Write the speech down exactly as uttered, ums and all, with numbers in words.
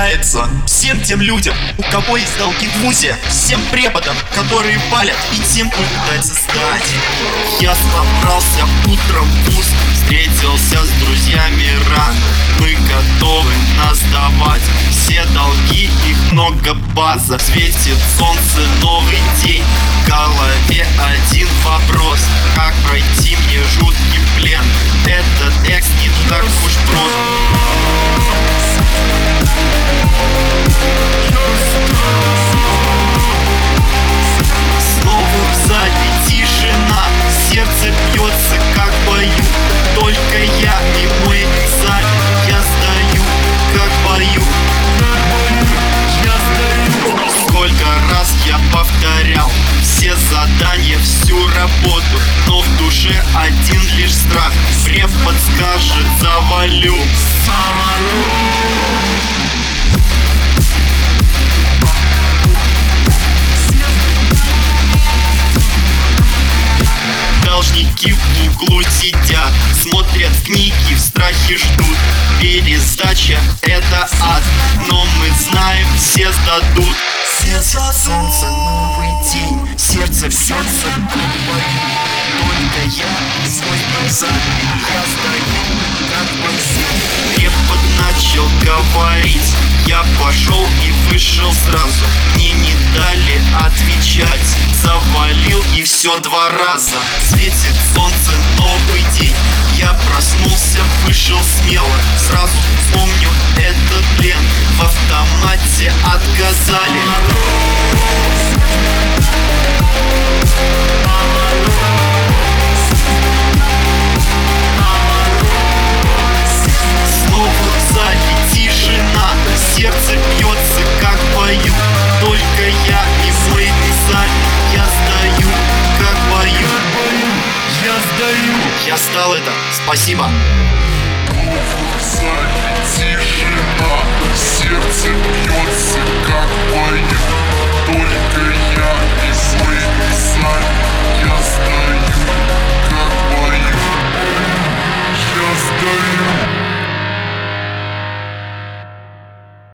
прощается всем тем людям, у кого есть долги в вузе, всем преподам, которые палят, и тем, кто пытается сдать. Я собрался утром в вуз, встретился с друзьями рано. Мы готовы нас сдавать все долги, их много, база. Светит солнце, новый день, в голове один вопрос: как пройти мне жуткий плен? Этот текст не так уж прост. Снова в зале тишина, сердце бьется как в бою. Только я и мой экзамен, я сдаю как в бою. Сколько раз я повторял все задания, всю работу, но в душе один лишь страх: препод скажет, завалю. Должники в углу сидят, смотрят книги, в страхе ждут. Пересдача — это ад, но мы знаем, все сдадут. Сердце, солнце, новый день, сердце в сердце, только я и свой экзамен, я сдаю как бой. Препод начал говорить, я пошел и вышел сразу. Мне не дали отвечать, завалил и все два раза. Светит солнце, новый день, я проснулся, вышел смело. Сразу помню этот плен, в автомате отказали. Снова в зале тишина, сердце бьется как в бою. Только я и мой экзамен, я сдаю как в бою. Я сдаю. Я сдал это, спасибо. В зале тишина, сердце бьется как в бою. Только я